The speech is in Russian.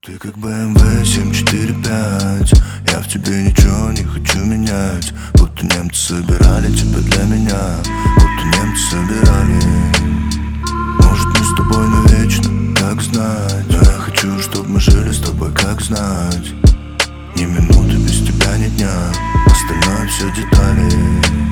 Ты как BMW 745. Я в тебе ничего не хочу менять. Будто немцы собирали тебя для меня. Будто немцы собирали. Может, мы с тобой навечно, как знать. Но я хочу, чтобы мы жили с тобой, как знать. Ни минуты без тебя, ни дня. Остальное все детали.